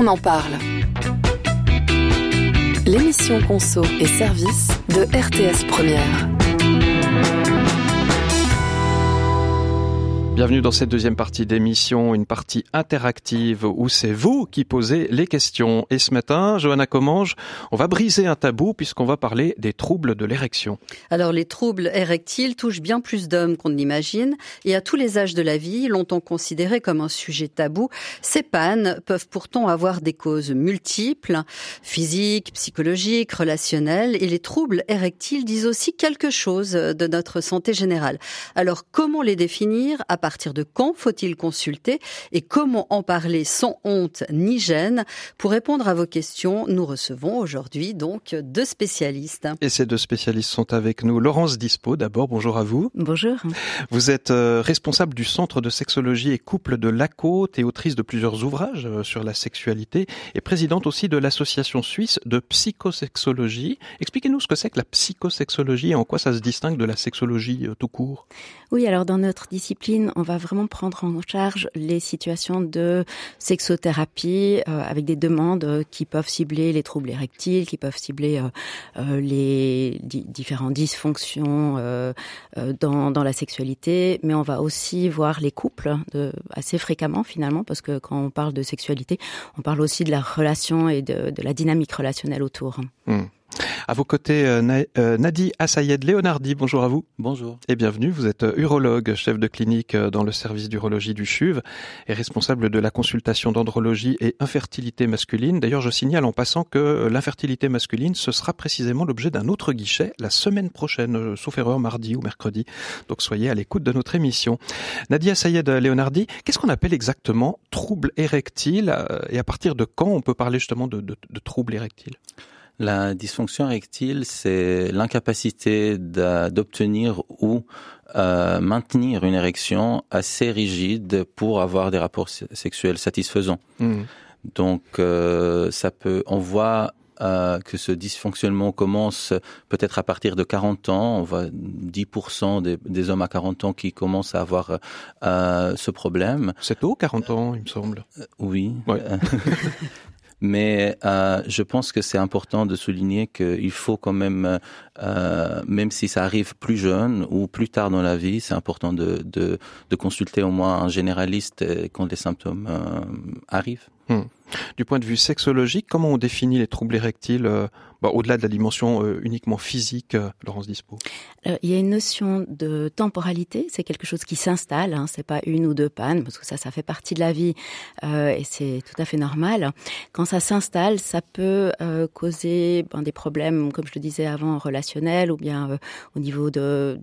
en parle. L'émission Conso et Services de RTS Première. Bienvenue dans cette deuxième partie d'émission, une partie interactive où c'est vous qui posez les questions. Et ce matin, Johanna Commange, on va briser un tabou puisqu'on va parler des troubles de l'érection. Alors les troubles érectiles touchent bien plus d'hommes qu'on ne l'imagine et à tous les âges de la vie, longtemps considérés comme un sujet tabou, ces pannes peuvent pourtant avoir des causes multiples, physiques, psychologiques, relationnelles, et les troubles érectiles disent aussi quelque chose de notre santé générale. Alors comment les définir ? À partir de quand faut-il consulter et comment en parler sans honte ni gêne? Pour répondre à vos questions, nous recevons aujourd'hui donc deux spécialistes. Et ces deux spécialistes sont avec nous. Laurence Dispo, d'abord, bonjour à vous. Bonjour. Vous êtes responsable du Centre de sexologie et couple de La Côte et autrice de plusieurs ouvrages sur la sexualité et présidente aussi de l'association suisse de psychosexologie. Expliquez-nous ce que c'est que la psychosexologie et en quoi ça se distingue de la sexologie tout court. Oui, alors dans notre discipline, on va vraiment prendre en charge les situations de sexothérapie avec des demandes qui peuvent cibler les troubles érectiles, qui peuvent cibler les différentes dysfonctions dans la sexualité, mais on va aussi voir les couples assez fréquemment finalement, parce que quand on parle de sexualité, on parle aussi de la relation et de la dynamique relationnelle autour. À vos côtés, Nadi Assayed Leonardi, bonjour à vous. Bonjour. Et bienvenue, vous êtes urologue, chef de clinique dans le service d'urologie du CHUV et responsable de la consultation d'andrologie et infertilité masculine. D'ailleurs, je signale en passant que l'infertilité masculine, ce sera précisément l'objet d'un autre guichet la semaine prochaine, sauf erreur, mardi ou mercredi. Donc soyez à l'écoute de notre émission. Nadi Assayed Leonardi, qu'est-ce qu'on appelle exactement trouble érectile et à partir de quand on peut parler justement de trouble érectile ? La dysfonction érectile, c'est l'incapacité d'obtenir ou maintenir une érection assez rigide pour avoir des rapports sexuels satisfaisants. Donc, on voit que ce dysfonctionnement commence peut-être à partir de 40 ans. On voit 10% des hommes à 40 ans qui commencent à avoir ce problème. C'est tôt, 40 ans, il me semble. Oui. Ouais. Mais je pense que c'est important de souligner qu'il faut quand même si ça arrive plus jeune ou plus tard dans la vie, c'est important de consulter au moins un généraliste quand les symptômes arrivent. Du point de vue sexologique, comment on définit les troubles érectiles au-delà de la dimension uniquement physique, Laurence Dispo? Il y a une notion de temporalité, c'est quelque chose qui s'installe, c'est pas une ou deux pannes, parce que ça fait partie de la vie et c'est tout à fait normal. Quand ça s'installe, ça peut causer des problèmes, comme je le disais avant, relationnels ou bien au niveau de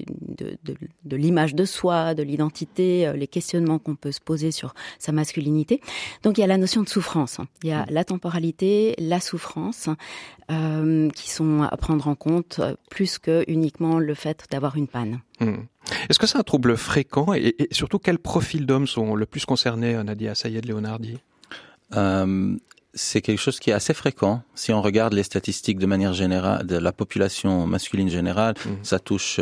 l'image de soi, de l'identité, les questionnements qu'on peut se poser sur sa masculinité. Donc il y a la notion de souffrance. Il y a la temporalité, la souffrance, qui sont à prendre en compte plus que uniquement le fait d'avoir une panne. Est-ce que c'est un trouble fréquent et surtout quel profil d'hommes sont le plus concernés, Nadi Assayed Leonardi? C'est quelque chose qui est assez fréquent. Si on regarde les statistiques de manière générale de la population masculine générale, ça touche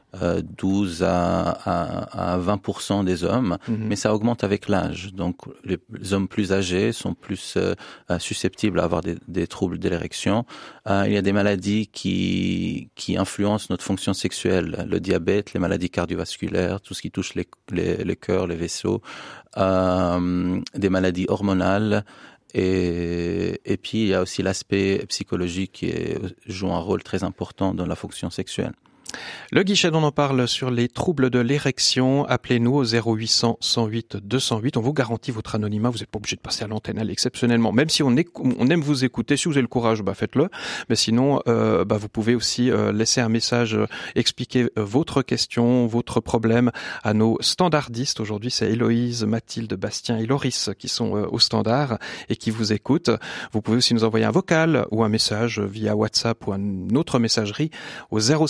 12 à 20% des hommes, mais ça augmente avec l'âge. Donc les hommes plus âgés sont plus susceptibles à avoir des troubles de l'érection. Il y a des maladies qui influencent notre fonction sexuelle, le diabète, les maladies cardiovasculaires, tout ce qui touche les cœurs, les vaisseaux, des maladies hormonales. Et puis il y a aussi l'aspect psychologique qui joue un rôle très important dans la fonction sexuelle. Le guichet dont on parle sur les troubles de l'érection, appelez-nous au 0800 108 208. On vous garantit votre anonymat. Vous n'êtes pas obligé de passer à l'antenne, exceptionnellement. Même si on aime vous écouter, si vous avez le courage, faites-le. Mais sinon, vous pouvez aussi laisser un message, expliquer votre question, votre problème à nos standardistes. Aujourd'hui, c'est Héloïse, Mathilde, Bastien et Loris qui sont au standard et qui vous écoutent. Vous pouvez aussi nous envoyer un vocal ou un message via WhatsApp ou une autre messagerie au 076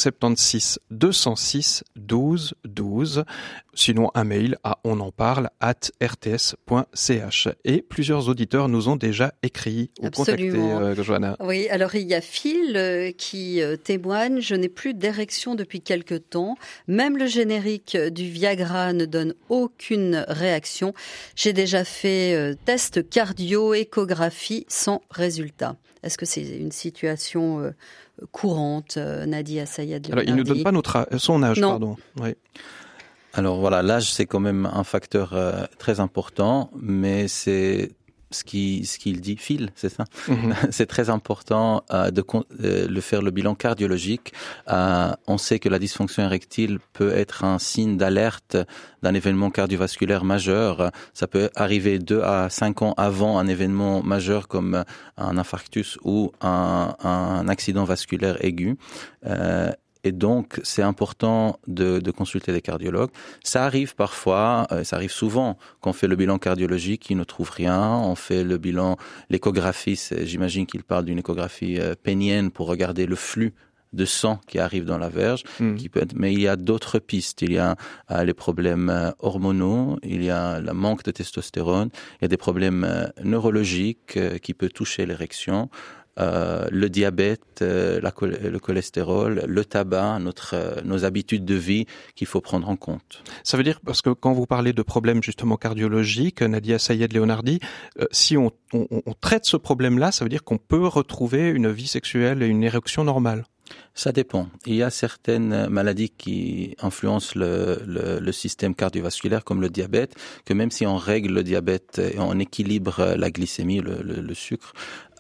076 206 12 12. Sinon, un mail à onenparle@rts.ch. Et plusieurs auditeurs nous ont déjà écrit ou contacté, Johanna. Oui, alors il y a Phil qui témoigne. Je n'ai plus d'érection depuis quelque temps. Même le générique du Viagra ne donne aucune réaction. J'ai déjà fait test cardio, échographie sans résultat. Est-ce que c'est une situation courante, Nadia Sayed Leonardi? Alors, il ne nous donne pas son âge, non. pardon. Oui. Alors voilà, l'âge c'est quand même un facteur très important, mais c'est ce qu'il dit, Phil, c'est ça. C'est très important de faire le bilan cardiologique. On sait que la dysfonction érectile peut être un signe d'alerte d'un événement cardiovasculaire majeur. Ça peut arriver 2 à 5 ans avant un événement majeur comme un infarctus ou un accident vasculaire aigu. Et donc, c'est important de consulter des cardiologues. Ça arrive parfois, ça arrive souvent qu'on fait le bilan cardiologique, ils ne trouvent rien. On fait le bilan, l'échographie, j'imagine qu'il parle d'une échographie pénienne pour regarder le flux de sang qui arrive dans la verge, qui peut être, mais il y a d'autres pistes. Il y a les problèmes hormonaux, il y a le manque de testostérone, il y a des problèmes neurologiques qui peuvent toucher l'érection. Le diabète, le cholestérol, le tabac, nos habitudes de vie qu'il faut prendre en compte. Ça veut dire, parce que quand vous parlez de problèmes justement cardiologiques, Nadia Sayed Leonardi, si on traite ce problème-là, ça veut dire qu'on peut retrouver une vie sexuelle et une érection normale? Ça dépend. Il y a certaines maladies qui influencent le système cardiovasculaire, comme le diabète, que même si on règle le diabète et on équilibre la glycémie, le sucre,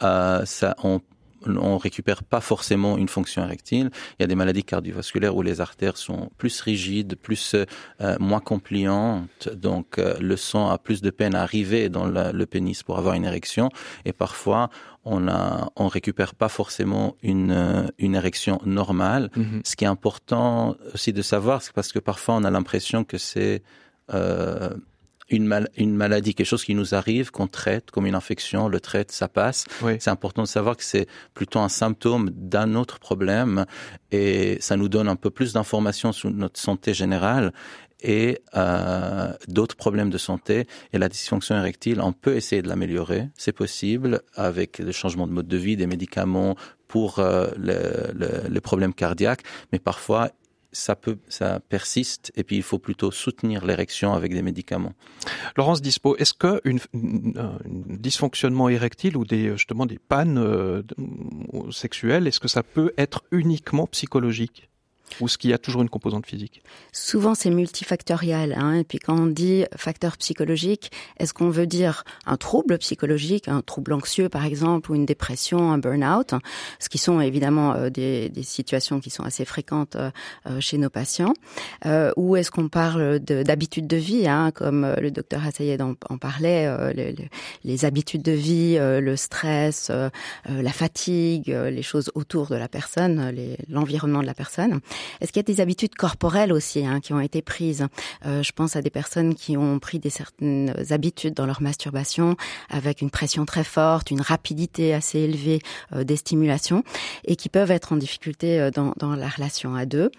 on récupère pas forcément une fonction érectile. Il y a des maladies cardiovasculaires où les artères sont plus rigides, moins compliantes, donc le sang a plus de peine à arriver dans le pénis pour avoir une érection, et parfois on récupère pas forcément une érection normale. Ce qui est important aussi de savoir, c'est parce que parfois on a l'impression que c'est une maladie, quelque chose qui nous arrive, qu'on traite comme une infection, le traite, ça passe. Oui. C'est important de savoir que c'est plutôt un symptôme d'un autre problème, et ça nous donne un peu plus d'informations sur notre santé générale et d'autres problèmes de santé. Et la dysfonction érectile, on peut essayer de l'améliorer, c'est possible, avec le changement de mode de vie, des médicaments pour les problèmes cardiaques, mais parfois ça persiste, et puis il faut plutôt soutenir l'érection avec des médicaments. Laurence Dispo, est-ce que un dysfonctionnement érectile ou des pannes sexuelles, est-ce que ça peut être uniquement psychologique? Ou est-ce qu'il y a toujours une composante physique? Souvent, c'est multifactoriel. Et puis quand on dit facteur psychologique, est-ce qu'on veut dire un trouble psychologique, un trouble anxieux par exemple, ou une dépression, un burn-out, ce qui sont évidemment des situations qui sont assez fréquentes chez nos patients, ou est-ce qu'on parle d'habitudes de vie, comme le docteur Assayed en parlait, les habitudes de vie, le stress, la fatigue, les choses autour de la personne, l'environnement de la personne. Est-ce qu'il y a des habitudes corporelles aussi qui ont été prises? Je pense à des personnes qui ont pris certaines habitudes dans leur masturbation avec une pression très forte, une rapidité assez élevée des stimulations, et qui peuvent être en difficulté dans la relation à deux.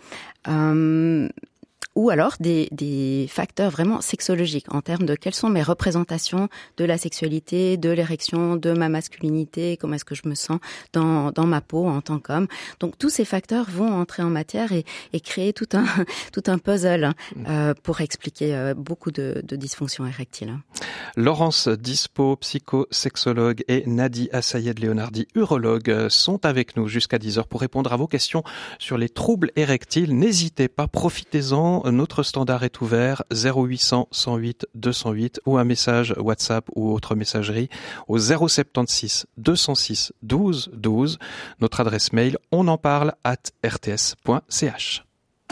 Ou alors des facteurs vraiment sexologiques en termes de quelles sont mes représentations de la sexualité, de l'érection, de ma masculinité, comment est-ce que je me sens dans ma peau en tant qu'homme. Donc tous ces facteurs vont entrer en matière et créer tout un puzzle pour expliquer beaucoup de dysfonctions érectiles. Laurence Dispo, psychosexologue, et Nadia Sayed Leonardi, urologue, sont avec nous jusqu'à 10h pour répondre à vos questions sur les troubles érectiles. N'hésitez pas, profitez-en. Notre standard est ouvert, 0800 108 208, ou un message WhatsApp ou autre messagerie au 076 206 12 12. Notre adresse mail, onenparle@rts.ch.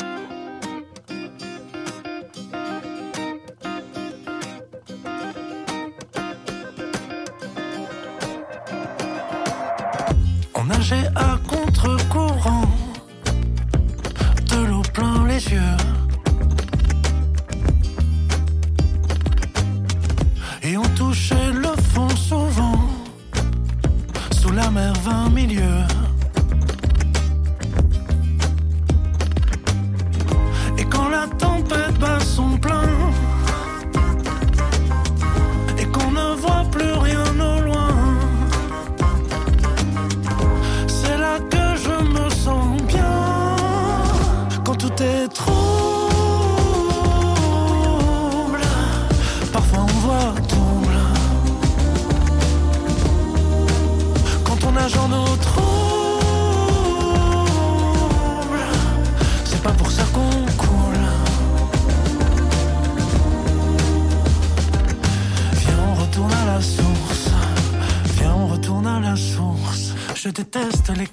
On nageait à contre-courant, de l'eau plein les yeux. Et on touchait le fond souvent, sous la mer 20 milieux.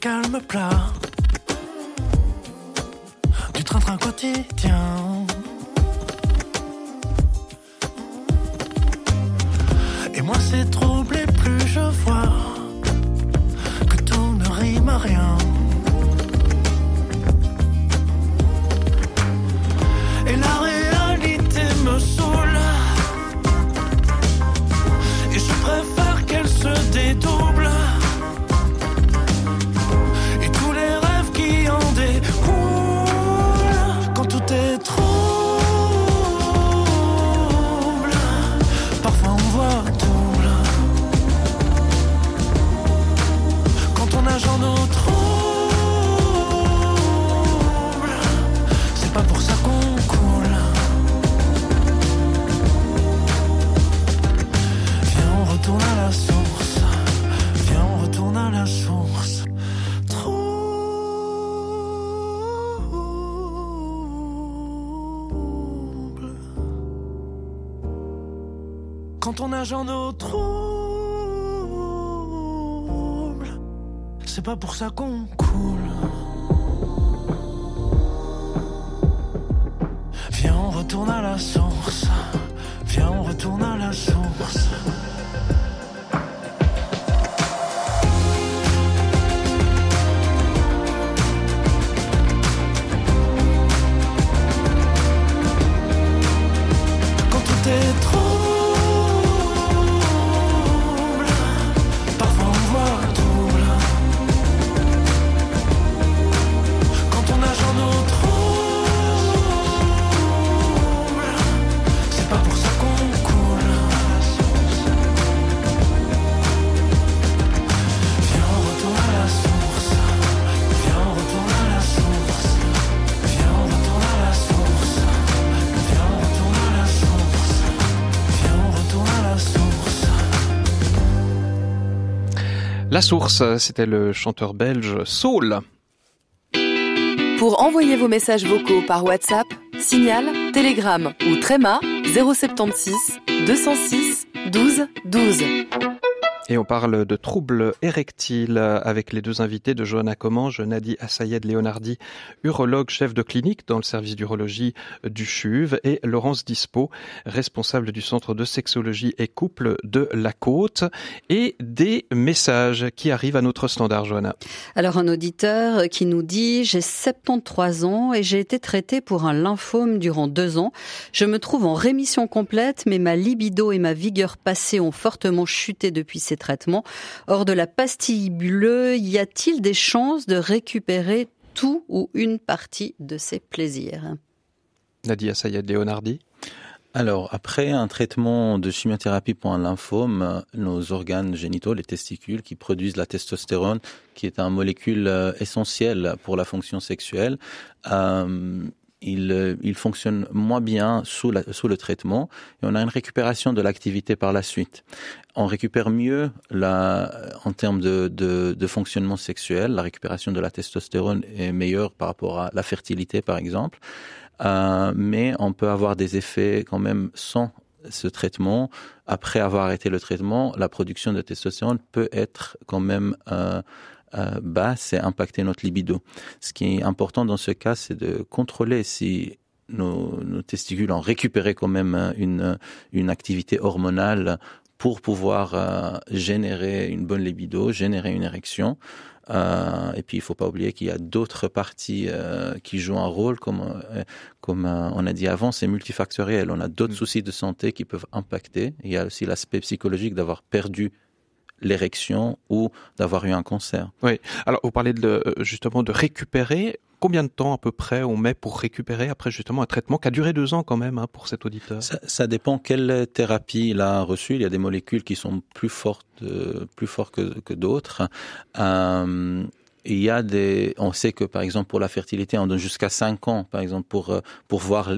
calme plat du train-train quotidien. Et moi c'est troublé, plus je vois que tout ne rime à rien. Et la réalité me saoule, et je préfère qu'elle se dédouble. Et tous les rêves qui en découlent, quand tout est trouble, parfois on voit double. Quand on nage en eau trouble, c'est pas pour ça qu'on coule. Viens, on retourne à la source. Viens, on retourne à la source. Trouble. Quand on nage en eau trouble, c'est pas pour ça qu'on coule. Viens, on retourne à la source. Viens, on retourne à la source. Quand tout est trouble, parfois on voit double. Quand on nage en eau trouble, c'est pas pour ça qu'on coule. Viens, on retourne à la source. Viens, on retourne à la source. Viens, on retourne à la source. Viens, on retourne à la source. Viens, on retourne à la source. La source, c'était le chanteur belge Soul. Pour envoyer vos messages vocaux par WhatsApp, Signal, Telegram ou Tréma 076 206 12 12. Et on parle de troubles érectiles avec les deux invités de Johanna Commange, Nadi Assayed Leonardi, urologue chef de clinique dans le service d'urologie du CHUV, et Laurence Dispo, responsable du centre de sexologie et couple de la Côte. Et des messages qui arrivent à notre standard, Johanna. Alors un auditeur qui nous dit « J'ai 73 ans et j'ai été traité pour un lymphome durant 2 ans. Je me trouve en rémission complète, mais ma libido et ma vigueur passée ont fortement chuté depuis ces traitements. Hors de la pastille bleue, y a-t-il des chances de récupérer tout ou une partie de ses plaisirs ?» Nadi Assayed Leonardi. Alors, après un traitement de chimiothérapie pour un lymphome, nos organes génitaux, les testicules, qui produisent la testostérone, qui est une molécule essentielle pour la fonction sexuelle, il fonctionne moins bien sous le traitement, et on a une récupération de l'activité par la suite. On récupère mieux en termes de fonctionnement sexuel. La récupération de la testostérone est meilleure par rapport à la fertilité, par exemple. Mais on peut avoir des effets quand même sans ce traitement. Après avoir arrêté le traitement, la production de testostérone peut être quand même basse et impacter notre libido. Ce qui est important dans ce cas, c'est de contrôler si nos testicules ont récupéré quand même une activité hormonale pour pouvoir générer une bonne libido, générer une érection. Et puis il faut pas oublier qu'il y a d'autres parties qui jouent un rôle, comme on a dit avant, c'est multifactoriel. On a d'autres soucis de santé qui peuvent impacter. Il y a aussi l'aspect psychologique d'avoir perdu l'érection ou d'avoir eu un cancer. Oui. Alors vous parlez justement de récupérer. Combien de temps à peu près on met pour récupérer après justement un traitement qui a duré 2 ans quand même pour cet auditeur? Ça dépend quelle thérapie il a reçue. Il y a des molécules qui sont plus fortes que d'autres. On sait que par exemple pour la fertilité, on donne jusqu'à 5 ans par exemple pour voir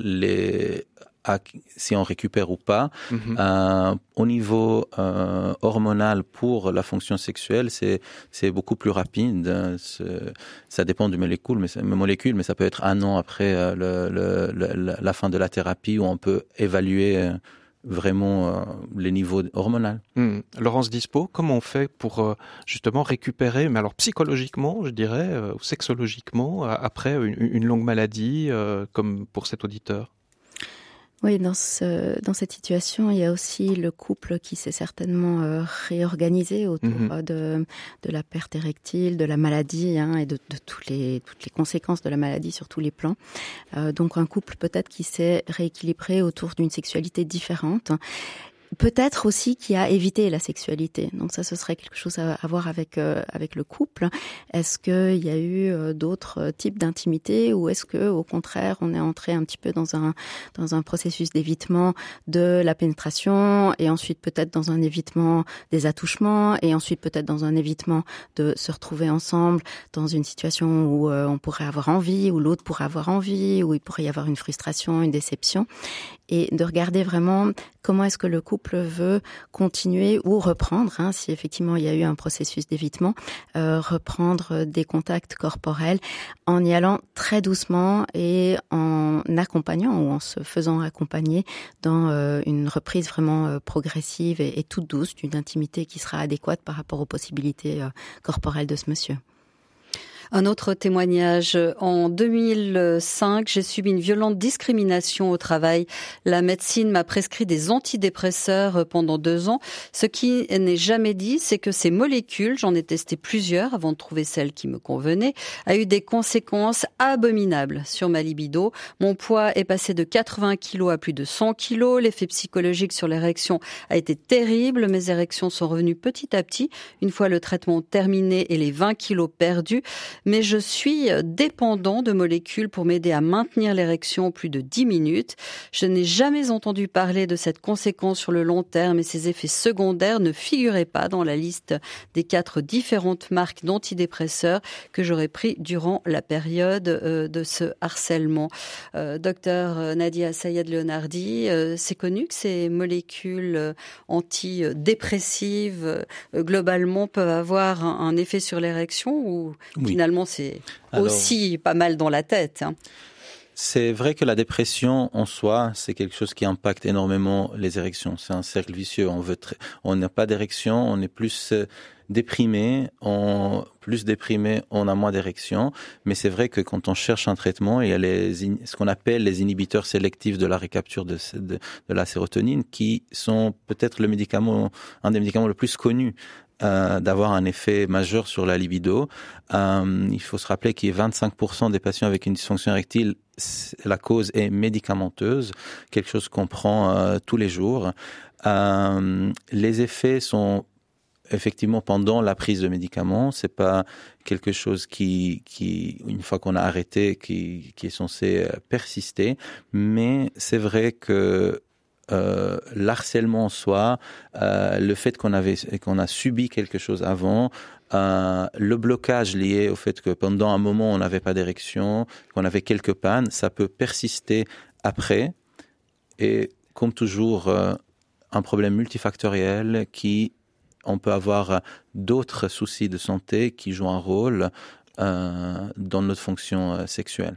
si on récupère ou pas. Au niveau hormonal pour la fonction sexuelle, c'est beaucoup plus rapide. Ça dépend du molécule, mais ça peut être 1 an après la fin de la thérapie où on peut évaluer vraiment les niveaux hormonaux. Laurence Dispo, comment on fait pour justement récupérer, mais alors psychologiquement, je dirais, ou sexologiquement, après une longue maladie, comme pour cet auditeur? Oui, dans cette situation, il y a aussi le couple qui s'est certainement réorganisé autour de la perte érectile, de la maladie, et de toutes les conséquences de la maladie sur tous les plans. Donc un couple peut-être qui s'est rééquilibré autour d'une sexualité différente. Peut-être aussi qui a évité la sexualité. Donc ça, ce serait quelque chose à voir avec le couple. Est-ce qu'il y a eu d'autres types d'intimité, ou est-ce que, au contraire, on est entré un petit peu dans un processus d'évitement de la pénétration, et ensuite peut-être dans un évitement des attouchements, et ensuite peut-être dans un évitement de se retrouver ensemble dans une situation où on pourrait avoir envie, où l'autre pourrait avoir envie, où il pourrait y avoir une frustration, une déception, et de regarder vraiment comment est-ce que le couple veut continuer ou reprendre, si effectivement il y a eu un processus d'évitement, reprendre des contacts corporels en y allant très doucement et en accompagnant ou en se faisant accompagner dans une reprise vraiment progressive et toute douce d'une intimité qui sera adéquate par rapport aux possibilités corporelles de ce monsieur. Un autre témoignage. En 2005, j'ai subi une violente discrimination au travail. La médecine m'a prescrit des antidépresseurs pendant 2 ans. Ce qui n'est jamais dit, c'est que ces molécules, j'en ai testé plusieurs avant de trouver celle qui me convenait, a eu des conséquences abominables sur ma libido. Mon poids est passé de 80 kilos à plus de 100 kilos. L'effet psychologique sur l'érection a été terrible. Mes érections sont revenues petit à petit, une fois le traitement terminé et les 20 kilos perdus. Mais je suis dépendant de molécules pour m'aider à maintenir l'érection plus de 10 minutes. Je n'ai jamais entendu parler de cette conséquence sur le long terme, et ces effets secondaires ne figuraient pas dans la liste des 4 différentes marques d'antidépresseurs que j'aurais pris durant la période de ce harcèlement. Docteur Nadia Sayed-Leonardi, c'est connu que ces molécules antidépressives globalement peuvent avoir un effet sur l'érection, ou finalement c'est aussi pas mal dans la tête. C'est vrai que la dépression en soi, c'est quelque chose qui impacte énormément les érections. C'est un cercle vicieux. On n'a pas d'érection, on est plus déprimé, on a moins d'érection. Mais c'est vrai que quand on cherche un traitement, il y a ce qu'on appelle les inhibiteurs sélectifs de la récapture de la sérotonine, qui sont peut-être un des médicaments le plus connus d'avoir un effet majeur sur la libido. Il faut se rappeler qu'il y a 25% des patients avec une dysfonction érectile, la cause est médicamenteuse, quelque chose qu'on prend tous les jours. Les effets sont effectivement pendant la prise de médicaments, c'est pas quelque chose qui une fois qu'on a arrêté, qui est censé persister, mais c'est vrai que l'harcèlement en soi, le fait qu'on a subi quelque chose avant, le blocage lié au fait que pendant un moment on n'avait pas d'érection, qu'on avait quelques pannes, ça peut persister après, et comme toujours un problème multifactoriel on peut avoir d'autres soucis de santé qui jouent un rôle dans notre fonction sexuelle.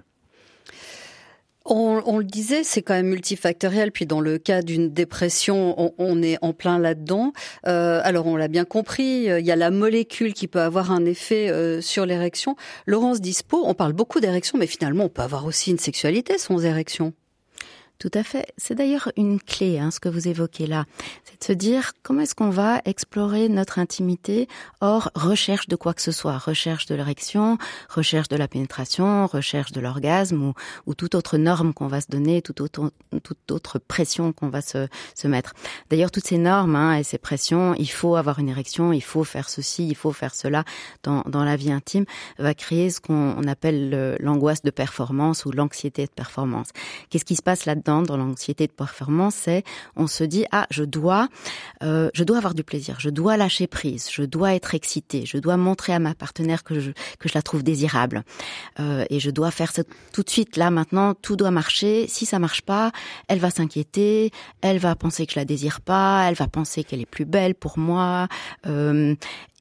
On le disait, c'est quand même multifactoriel. Puis dans le cas d'une dépression, on est en plein là-dedans. Alors on l'a bien compris, il y a la molécule qui peut avoir un effet sur l'érection. Laurence Dispo, on parle beaucoup d'érection, mais finalement on peut avoir aussi une sexualité sans érection. Tout à fait. C'est d'ailleurs une clé, ce que vous évoquez là. C'est de se dire comment est-ce qu'on va explorer notre intimité hors recherche de quoi que ce soit. Recherche de l'érection, recherche de la pénétration, recherche de l'orgasme ou toute autre norme qu'on va se donner, toute autre pression qu'on va se mettre. D'ailleurs, toutes ces normes et ces pressions, il faut avoir une érection, il faut faire ceci, il faut faire cela dans la vie intime, va créer ce qu'on appelle l'angoisse de performance ou l'anxiété de performance. Qu'est-ce qui se passe là-dedans? Dans l'anxiété de performance, c'est on se dit je dois avoir du plaisir, je dois lâcher prise, je dois être excitée, je dois montrer à ma partenaire que je la trouve désirable, et je dois faire ça tout de suite là maintenant, tout doit marcher. Si ça marche pas, elle va s'inquiéter, elle va penser que je la désire pas, elle va penser qu'elle est plus belle pour moi,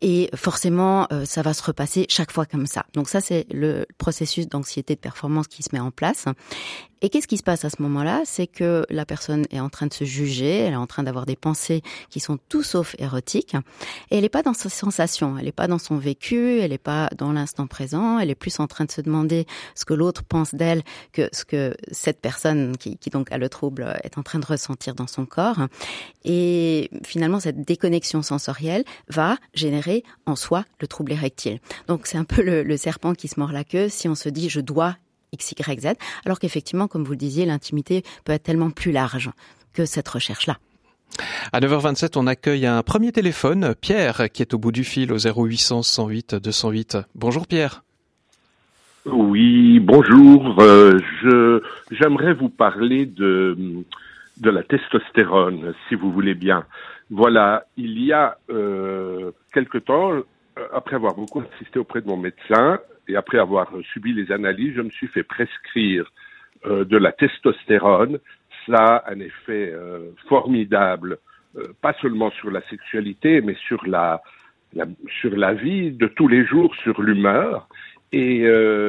Et forcément, ça va se repasser chaque fois comme ça. Donc ça, c'est le processus d'anxiété de performance qui se met en place. Et qu'est-ce qui se passe à ce moment-là? C'est que la personne est en train de se juger, elle est en train d'avoir des pensées qui sont tout sauf érotiques, et elle n'est pas dans ses sensations, elle n'est pas dans son vécu, elle n'est pas dans l'instant présent, elle est plus en train de se demander ce que l'autre pense d'elle que ce que cette personne qui donc a le trouble est en train de ressentir dans son corps. Et finalement, cette déconnexion sensorielle va générer en soi le trouble érectile. Donc c'est un peu le serpent qui se mord la queue si on se dit « je dois » X, Y, Z, alors qu'effectivement, comme vous le disiez, l'intimité peut être tellement plus large que cette recherche-là. À 9h27, on accueille un premier téléphone, Pierre, qui est au bout du fil au 0800 108 208. Bonjour Pierre. Oui, bonjour. J'aimerais vous parler de la testostérone, si vous voulez bien. Voilà, il y a quelque temps, après avoir beaucoup assisté auprès de mon médecin, et après avoir subi les analyses, je me suis fait prescrire de la testostérone. Ça a un effet formidable, pas seulement sur la sexualité, mais sur la vie de tous les jours, sur l'humeur. Et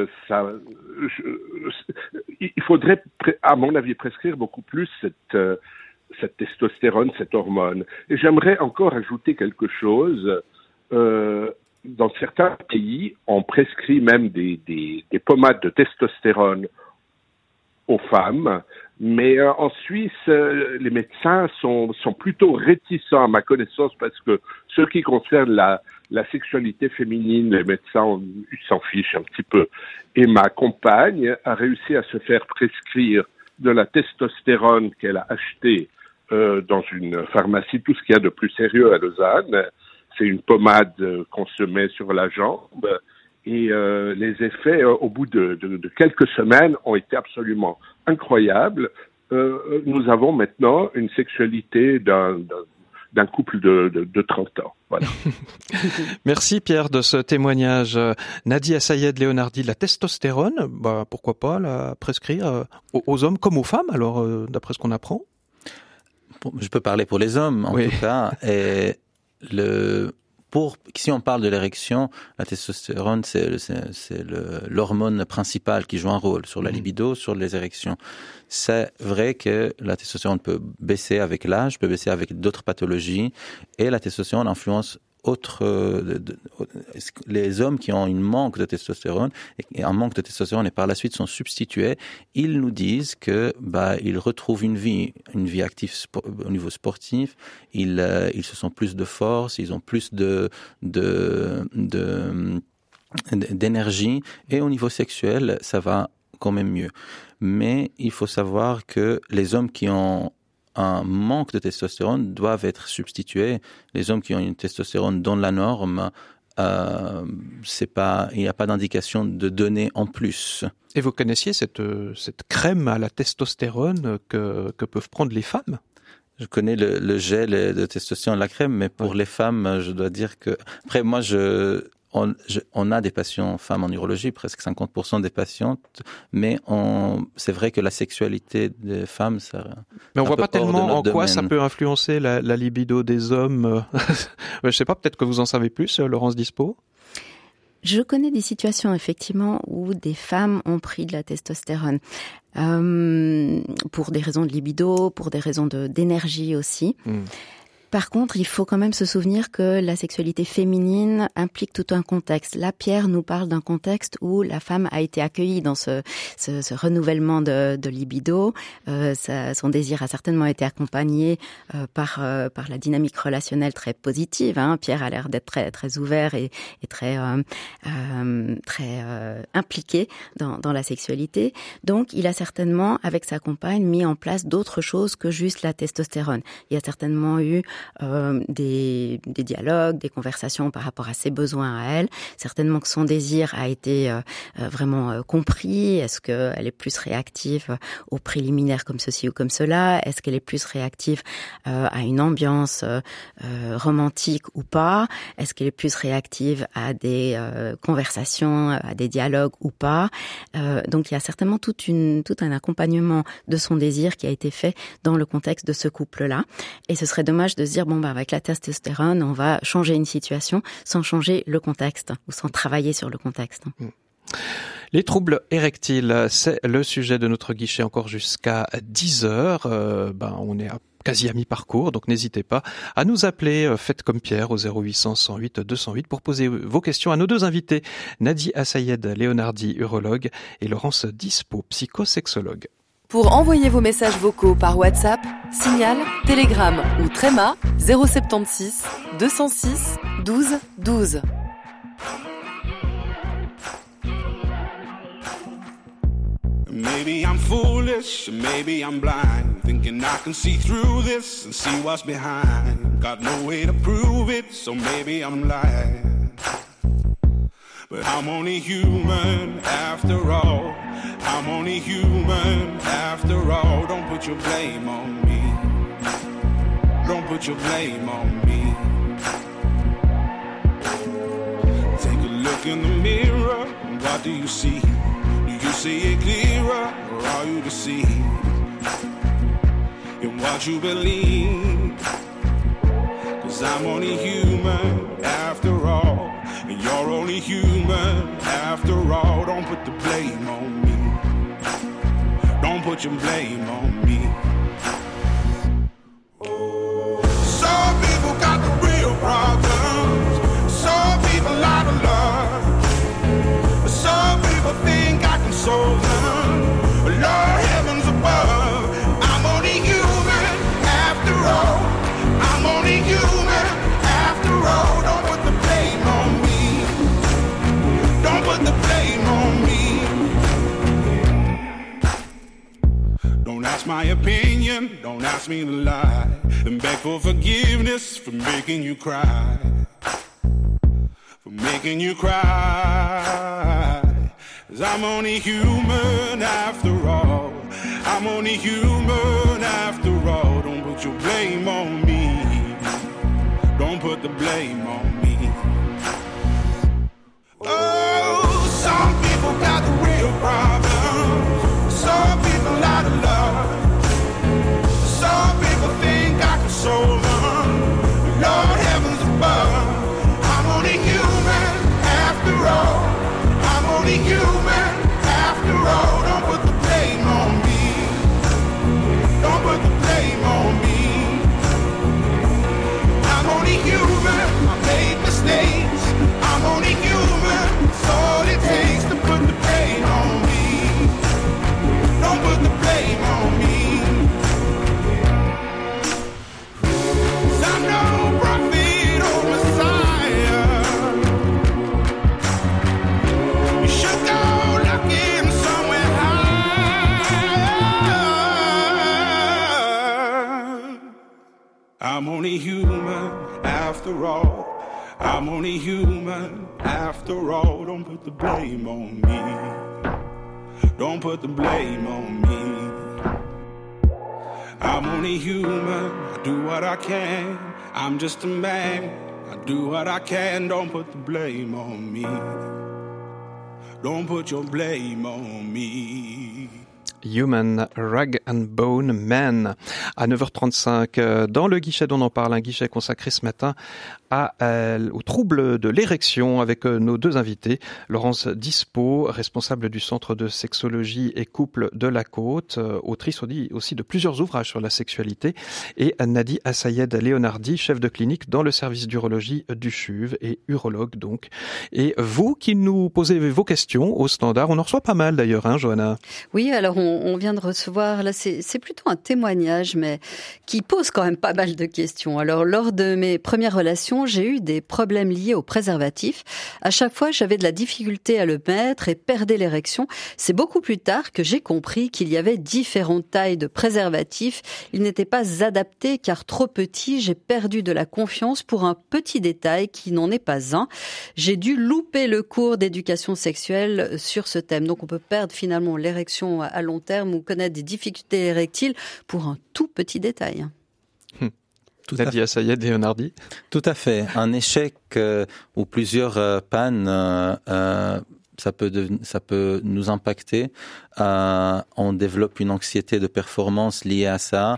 il faudrait, à mon avis, prescrire beaucoup plus cette testostérone, cette hormone. Et j'aimerais encore ajouter quelque chose. Dans certains pays, on prescrit même des pommades de testostérone aux femmes, mais en Suisse, les médecins sont plutôt réticents à ma connaissance parce que ce qui concerne la sexualité féminine, les médecins, ils s'en fichent un petit peu. Et ma compagne a réussi à se faire prescrire de la testostérone qu'elle a achetée dans une pharmacie, tout ce qu'il y a de plus sérieux à Lausanne. C'est une pommade qu'on se met sur la jambe et les effets au bout de quelques semaines ont été absolument incroyables. Nous avons maintenant une sexualité d'un couple de 30 ans. Voilà. Merci Pierre de ce témoignage. Nadia Sayed Leonardi, la testostérone, pourquoi pas la prescrire aux hommes comme aux femmes alors, d'après ce qu'on apprend? Je peux parler pour les hommes en tout cas. Et si on parle de l'érection, la testostérone, c'est l'hormone principale qui joue un rôle sur la libido, sur les érections. C'est vrai que la testostérone peut baisser avec l'âge, peut baisser avec d'autres pathologies, et la testostérone influence les hommes qui ont un manque de testostérone et un manque de testostérone et par la suite sont substitués, ils nous disent que ils retrouvent une vie active au niveau sportif, ils se sentent plus de force, ils ont plus d'énergie et au niveau sexuel ça va quand même mieux. Mais il faut savoir que les hommes qui ont un manque de testostérone doivent être substitués. Les hommes qui ont une testostérone dans la norme, il n'y a pas d'indication de donner en plus. Et vous connaissiez cette crème à la testostérone que peuvent prendre les femmes? Je connais le gel de testostérone, la crème, mais pour les femmes, je dois dire que... Après, moi, on a des patients femmes en urologie, presque 50% des patientes, mais c'est vrai que la sexualité des femmes, ça... Mais on voit pas tellement en quoi ça peut influencer la libido des hommes. Je sais pas, peut-être que vous en savez plus, Laurence Dispo? Je connais des situations, effectivement, où des femmes ont pris de la testostérone. Pour des raisons de libido, pour des raisons d'énergie aussi. Par contre, il faut quand même se souvenir que la sexualité féminine implique tout un contexte. Là, Pierre nous parle d'un contexte où la femme a été accueillie dans ce renouvellement de libido. Son désir a certainement été accompagné par la dynamique relationnelle très positive. Pierre a l'air d'être très très ouvert et très impliqué dans la sexualité. Donc, il a certainement, avec sa compagne, mis en place d'autres choses que juste la testostérone. Il y a certainement eu des dialogues, des conversations par rapport à ses besoins à elle. Certainement que son désir a été vraiment compris. Est-ce qu'elle est plus réactive aux préliminaires comme ceci ou comme cela? Est-ce qu'elle est plus réactive à une ambiance romantique ou pas? Est-ce qu'elle est plus réactive à des conversations, à des dialogues ou pas? Donc il y a certainement tout un accompagnement de son désir qui a été fait dans le contexte de ce couple-là. Et ce serait dommage de se se dire, avec la testostérone, on va changer une situation sans changer le contexte ou sans travailler sur le contexte. Les troubles érectiles, c'est le sujet de notre guichet encore jusqu'à 10h. On est quasi à mi-parcours, donc n'hésitez pas à nous appeler, faites comme Pierre au 0800 108 208 pour poser vos questions à nos deux invités, Nadi Assayed Leonardi, urologue, et Laurence Dispo, psychosexologue. Pour envoyer vos messages vocaux par WhatsApp, Signal, Telegram ou Tréma 076 206 12 12. Maybe I'm foolish, maybe I'm blind, thinking I can see through this and see what's behind. Got no way to prove it, so maybe I'm lying. But I'm only human after all. I'm only human after all. Don't put your blame on me. Don't put your blame on me. Take a look in the mirror, what do you see? Do you see it clearer, or are you deceived in what you believe? 'Cause I'm only human after all, and you're only human after all. Don't put the blame on me. Don't put your blame on me. Some people got the real problems. Some people out of love. Some people think I can solve them. Lord heavens above, I'm only human after all. I'm only human after all. Don't put the blame on me. Don't put the blame on me. Don't ask my opinion, don't ask me to lie, and beg for forgiveness for making you cry. For making you cry. 'Cause I'm only human after all. I'm only human after all. Don't put your blame on me. Don't put the blame on me. Oh, some people got the real problems. Some people out of love. Some people think I can solve them. Lord heavens above, I'm only human after all. I'm only human after all. Don't put the blame on me. Don't put the blame on me. I'm only human. I made mistakes. I'm only human. It's all it takes to put the blame on me. Don't put the blame on me. 'Cause I'm no prophet or Messiah. You should go looking somewhere high. I'm only human after all. I'm only human after all. Don't put the blame on me. Don't put the blame on me. I'm only human. I do what I can. I'm just a man. I do what I can. Don't put the blame on me. Don't put your blame on me. Human, Rag and Bone Man, à 9h35. Dans le guichet dont on en parle, un guichet consacré ce matin aux troubles de l'érection avec nos deux invités, Laurence Dispo, responsable du Centre de sexologie et couple de la Côte, autrice aussi de plusieurs ouvrages sur la sexualité, et Nadi Assayed Leonardi, chef de clinique dans le service d'urologie du CHUV et urologue donc. Et vous qui nous posez vos questions au standard, on en reçoit pas mal d'ailleurs, hein, Johanna? Oui, alors on vient de recevoir, là c'est plutôt un témoignage, mais qui pose quand même pas mal de questions. Alors lors de mes premières relations, j'ai eu des problèmes liés au préservatif. À chaque fois, j'avais de la difficulté à le mettre et perdais l'érection. C'est beaucoup plus tard que j'ai compris qu'il y avait différentes tailles de préservatifs. Ils n'étaient pas adaptés car trop petits. J'ai perdu de la confiance pour un petit détail qui n'en est pas un. J'ai dû louper le cours d'éducation sexuelle sur ce thème. Donc on peut perdre finalement l'érection à long terme ou connaître des difficultés érectiles pour un tout petit détail. Nadi Assayed Leonardi. Tout à fait. Un échec ou plusieurs pannes, ça peut nous impacter. On développe une anxiété de performance liée à ça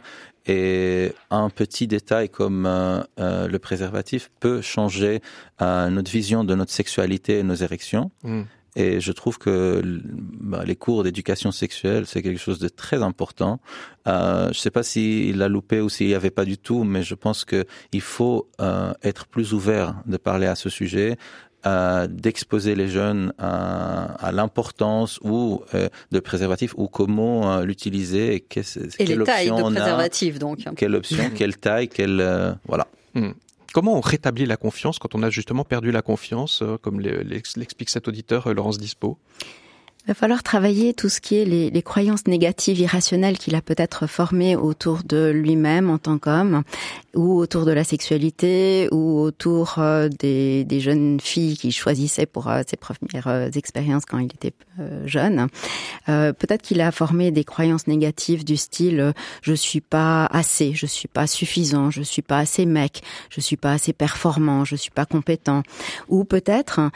Et un petit détail comme le préservatif peut changer notre vision de notre sexualité et nos érections. Et je trouve que les cours d'éducation sexuelle, c'est quelque chose de très important. Je sais pas s'il l'a loupé ou s'il n'y avait pas du tout, mais je pense que il faut être plus ouvert de parler à ce sujet, d'exposer les jeunes à l'importance ou de préservatif ou comment l'utiliser et les tailles de préservatif donc. Quelle option, quelle taille, voilà. Comment on rétablit la confiance quand on a justement perdu la confiance, comme l'explique cet auditeur Laurence Dispo? Il va falloir travailler tout ce qui est les croyances négatives, irrationnelles qu'il a peut-être formées autour de lui-même en tant qu'homme, ou autour de la sexualité, ou autour des jeunes filles qu'il choisissait pour ses premières expériences quand il était jeune. Peut-être qu'il a formé des croyances négatives du style je suis pas assez, je suis pas suffisant, je suis pas assez mec, je suis pas assez performant, je suis pas compétent. Ou peut-être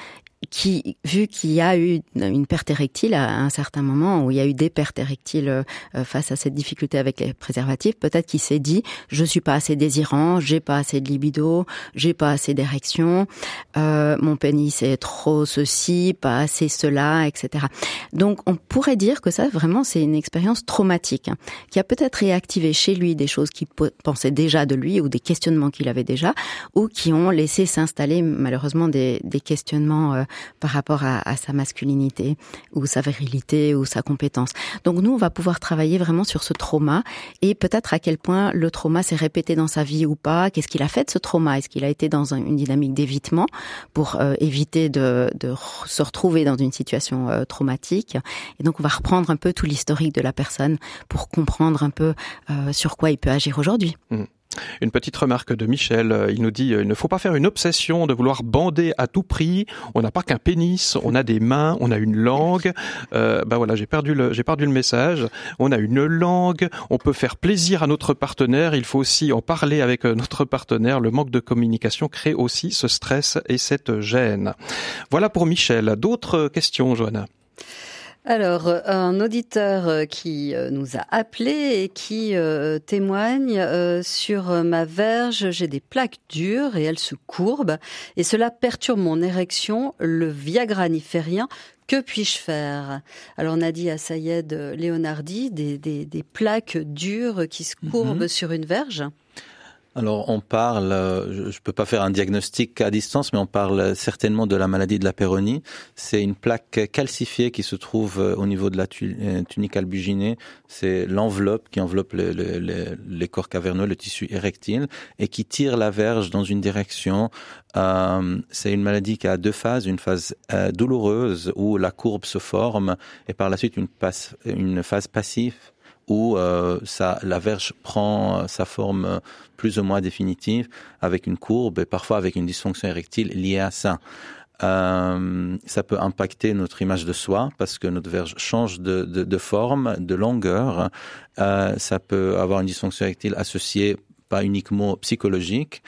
vu qu'il y a eu une perte érectile à un certain moment, où il y a eu des pertes érectiles face à cette difficulté avec les préservatifs, peut-être qu'il s'est dit je suis pas assez désirant, j'ai pas assez de libido, j'ai pas assez d'érection, mon pénis est trop ceci, pas assez cela, etc. Donc on pourrait dire que ça vraiment c'est une expérience traumatique qui a peut-être réactivé chez lui des choses qu'il pensait déjà de lui ou des questionnements qu'il avait déjà, ou qui ont laissé s'installer malheureusement des questionnements par rapport à sa masculinité ou sa virilité ou sa compétence. Donc nous, on va pouvoir travailler vraiment sur ce trauma et peut-être à quel point le trauma s'est répété dans sa vie ou pas. Qu'est-ce qu'il a fait de ce trauma? Est-ce qu'il a été dans une dynamique d'évitement pour éviter de se retrouver dans une situation traumatique? Et donc on va reprendre un peu tout l'historique de la personne pour comprendre un peu sur quoi il peut agir aujourd'hui. Une petite remarque de Michel, il nous dit il ne faut pas faire une obsession de vouloir bander à tout prix. On n'a pas qu'un pénis, on a des mains, on a une langue. Voilà, j'ai perdu le message. On a une langue, on peut faire plaisir à notre partenaire. Il faut aussi en parler avec notre partenaire. Le manque de communication crée aussi ce stress et cette gêne. Voilà pour Michel. D'autres questions, Johanna? Alors, un auditeur qui nous a appelé et qui témoigne sur ma verge, j'ai des plaques dures et elles se courbent et cela perturbe mon érection. Le Viagra n'y fait rien. Que puis-je faire? Alors on a dit à Sayed Leonardi des plaques dures qui se courbent sur une verge. Alors on parle, je peux pas faire un diagnostic à distance, mais on parle certainement de la maladie de la péronie. C'est une plaque calcifiée qui se trouve au niveau de la tunique albuginée. C'est l'enveloppe qui enveloppe les corps caverneux, le tissu érectile, et qui tire la verge dans une direction. C'est une maladie qui a deux phases, une phase douloureuse où la courbe se forme, et par la suite une phase passive où la verge prend sa forme plus ou moins définitive avec une courbe et parfois avec une dysfonction érectile liée à ça. Ça peut impacter notre image de soi parce que notre verge change de forme, de longueur. Ça peut avoir une dysfonction érectile associée pas uniquement psychologique,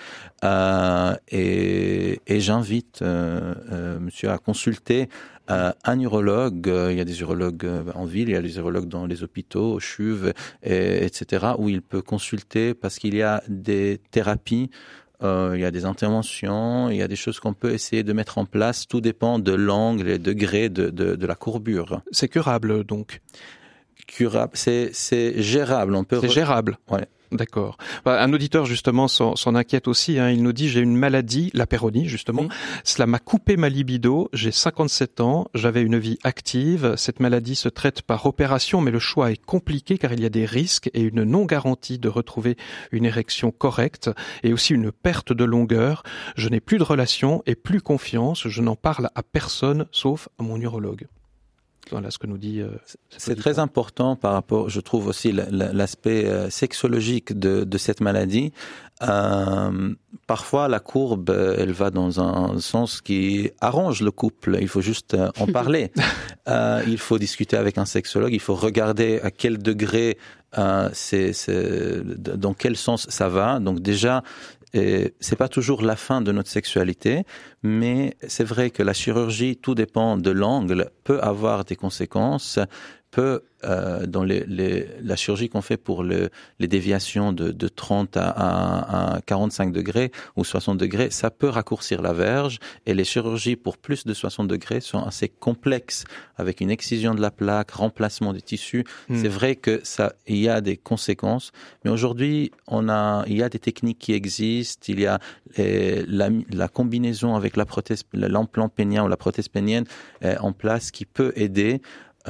et j'invite monsieur à consulter un urologue. Il y a des urologues en ville, il y a des urologues dans les hôpitaux, au CHUV, etc., où il peut consulter parce qu'il y a des thérapies, il y a des interventions, il y a des choses qu'on peut essayer de mettre en place. Tout dépend de l'angle et degré de la courbure. C'est curable donc? Curable, c'est gérable. C'est gérable. Ouais. D'accord. Un auditeur justement s'en inquiète aussi. Il nous dit j'ai une maladie, la péronie justement. Cela m'a coupé ma libido. J'ai 57 ans. J'avais une vie active. Cette maladie se traite par opération, mais le choix est compliqué car il y a des risques et une non garantie de retrouver une érection correcte et aussi une perte de longueur. Je n'ai plus de relation et plus confiance. Je n'en parle à personne sauf à mon urologue. Voilà ce que nous dit. C'est très important par rapport, je trouve aussi l'aspect sexologique de cette maladie. Parfois, la courbe, elle va dans un sens qui arrange le couple. Il faut juste en parler. Il faut discuter avec un sexologue. Il faut regarder à quel degré, dans quel sens ça va. Donc déjà, c'est pas toujours la fin de notre sexualité, mais c'est vrai que la chirurgie, tout dépend de l'angle, peut avoir des conséquences, peut, dans la chirurgie qu'on fait pour les déviations de 30 à 45 degrés ou 60 degrés, ça peut raccourcir la verge, et les chirurgies pour plus de 60 degrés sont assez complexes, avec une excision de la plaque, remplacement des tissus. C'est vrai que il y a des conséquences, mais aujourd'hui, il y a des techniques qui existent, il y a la combinaison avec l'implant pénien ou la prothèse pénienne en place qui peut aider.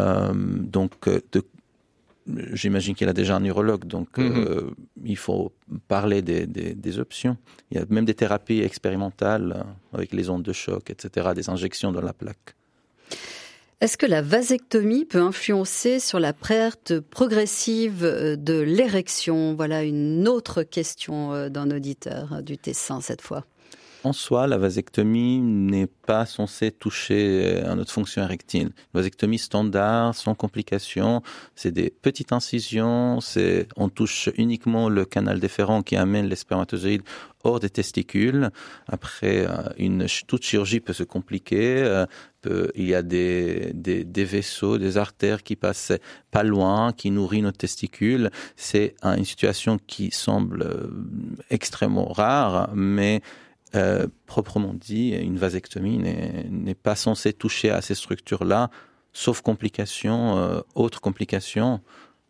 J'imagine qu'il a déjà un neurologue, donc il faut parler des options. Il y a même des thérapies expérimentales avec les ondes de choc, etc., des injections dans la plaque. Est-ce que la vasectomie peut influencer sur la perte progressive de l'érection ? Voilà une autre question d'un auditeur du Tessin cette fois. En soi, la vasectomie n'est pas censée toucher à notre fonction érectile. La vasectomie standard, sans complications, c'est des petites incisions, on touche uniquement le canal déférent qui amène les spermatozoïdes hors des testicules. Après, toute chirurgie peut se compliquer. Il y a des vaisseaux, des artères qui passent pas loin, qui nourrissent nos testicules. C'est une situation qui semble extrêmement rare, mais proprement dit, une vasectomie n'est pas censée toucher à ces structures-là, sauf complications, autres complications.